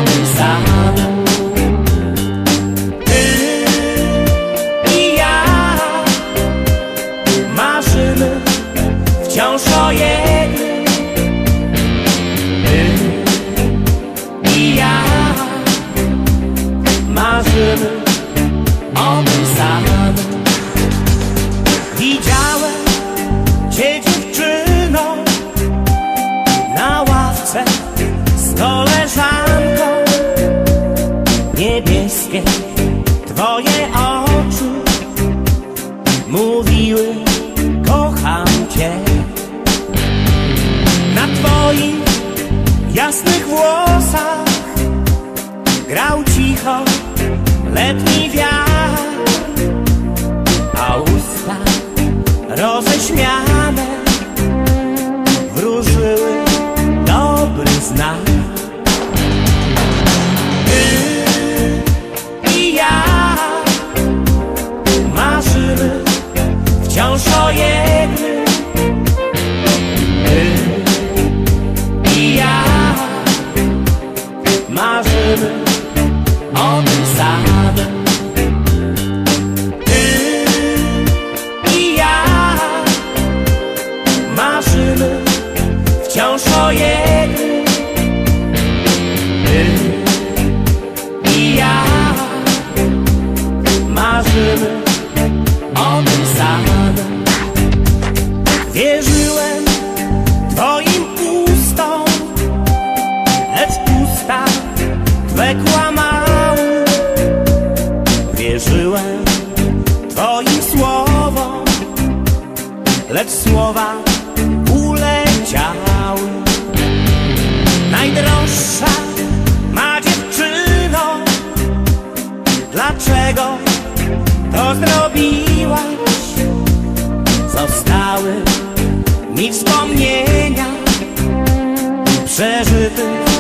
owym samym. Ty i ja marzymy wciąż o jednym. Ty i ja marzymy o tym samym. Widziałem cię, dziewczyno, na ławce z koleżanką. Niebieskie twoje oczy mówiły: kocham cię. Na twoich jasnych włosach grał cicho letni wiatr, a usta roześmiane wróżyły dobry znak. Ty i ja marzymy wciąż o jednym. Ty i ja marzymy o tym samym. Ty i ja marzymy wciąż o jednym. Ty i ja marzymy o tym samym. Wierzyłem twoim ustom, lecz usta twe kłamały. Wierzyłem twoim słowom, lecz słowa uleciały. Najdroższa ma dziewczyno, dlaczego to zrobiłaś? Zostały mi wspomnienia przeżytych